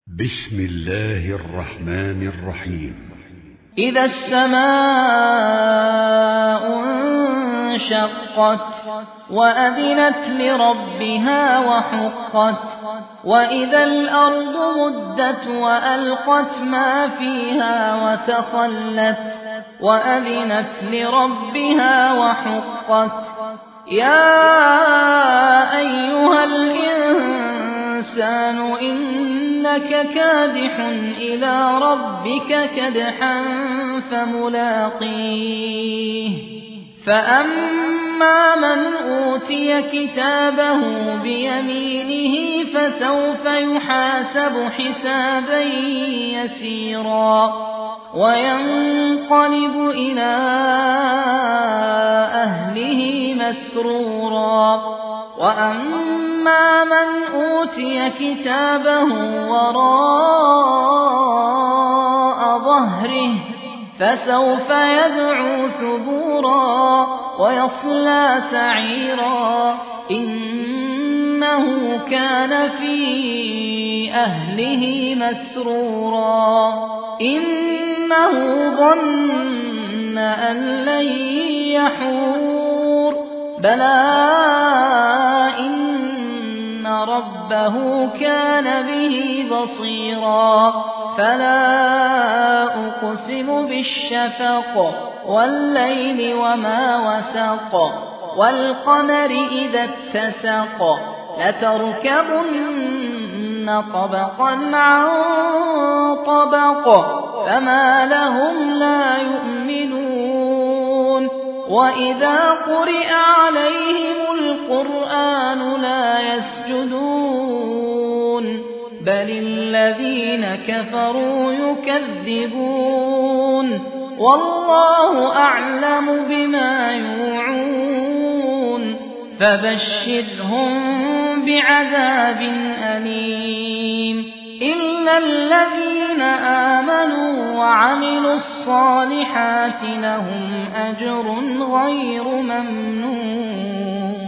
بسم الله الرحمن الرحيم. إذا السماء انشقت وأذنت لربها وحقت وإذا الأرض مدت وألقت ما فيها وتخلت وأذنت لربها وحقت يا أيها الإنسان إنك كادح إلى ربك كدحا فملاقيه فأما من أوتي كتابه بيمينه فسوف يحاسب حسابا يسيرا وينقلب إلى أهله مسرورا وأما من أوتي كتابه وراء ظهره فسوف يدعو ثبورا ويصلى سعيرا إنه كان في أهله مسرورا إنه ظن أن لن يحور بلى إن ربه كان به بصيرا فلا أقسم بالشفق والليل وما وسق والقمر إذا اتسق لتركبن طبقا عن طبق فما لهم لا يؤمنون وإذا قرئ عليهم القرآن لا يسجدون بل الذين كفروا يكذبون والله أعلم بما يوعون فبشرهم بعذاب أليم إلا الذين آمنوا وعملوا الصالحات لهم أجر غير ممنون.